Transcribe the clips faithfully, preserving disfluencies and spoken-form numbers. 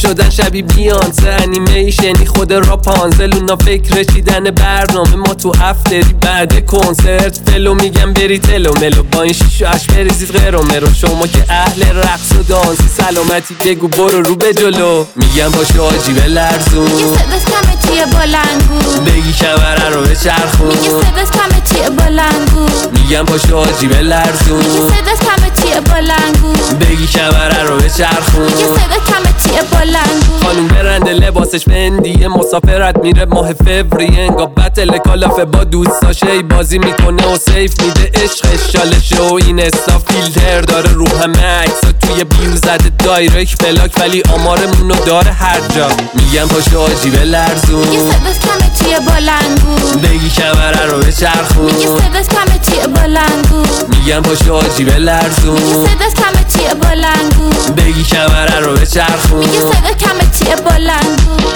شدن شبیه بیانسه، انیمیشنی خود را پانزه، لونا فکر رسیدن برنامه ما تو افتری بعد کنسرت، فلو میگم بری تلو ملو با این شیش و اش بریزید غیر و مرو، شما که اهل رقص و دانسی سلامتی بگو برو رو به جلو. میگم پاشو آجی به لرزون، میگه صداش کمه چیه بلنگو، بگی کمره رو به چرخون، میگه صداش کمه چیه بلنگو، میگم پاشو آجی به لرزون، میگه صداش کمه چیه بلنگو، بگی کمره رو به چرخون، میگه صداش کمه چیه بلنگو. خانوم برنده لباسش بندیه، مسافرت میره ماه فوریه، انگار بتل کالافه با دوستاشه ای بازی میکنه و سیف میده عشق شالشه و این استا فیلتر داره رو همه عکسا توی بیو زده دایرکت بلاک، ولی آمارمونو داره هر جا. میگم پاشو آجی به لرزون، میگه صداش کمه چیه بلنگو، بگی کمره رو به چرخون، میگه صداش کمه چیه بلنگو، میگم پاشو آجی به لرزون، میگه صداش کمه چیه بلنگو، بگی کمره رو به چرخون، میگه صدا کمه چیه بلنگو.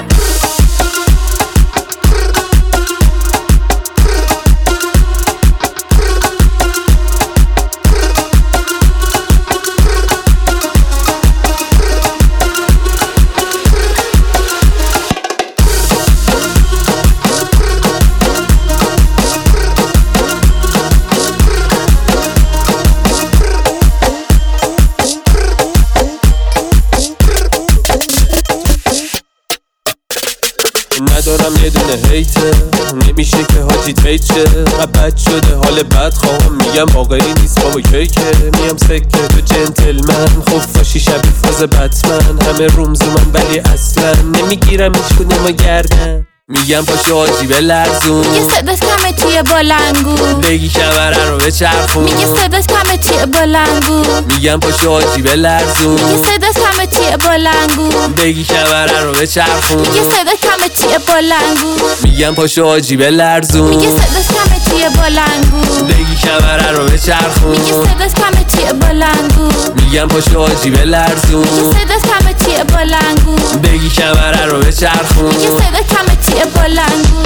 ندارم یه دونه هیته، نمیشه که حاجی تیت شه، بد شده حال بد خواهم میگم واقعی نیست بابا کیکه، میام سکه تو جنتلمن خفاشی شبیه فاز بتمن، همه رومزو من ولی اصلا نمیگیرم هیچ کدومو گردن. میگم پاشو آجی به لرزون، میگه صداش کمه چیه بلنگو، بگی کمره رو به چرخون، میگه صداش کمه چیه بلنگو، میگم پاشو آجی به لرزون، میگه صداش کمه چیه بلنگو، بگی کمره رو به چرخون، میگه صدا کمه چیه بلنگو، میگم پاشو آجی به لرزون، میگه صداش کمه چیه بلنگو، بگی کمره رو به چرخون، میگه صداش کمه چیه بلنگو، میگم پاشو آجی به لرزون، میگه صداش کمه چیه بلنگو، بگی کمره رو به چرخون، میگه صدا کمه چیه بلنگو.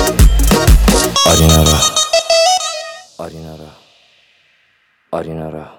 آرینارا آرینارا آرینارا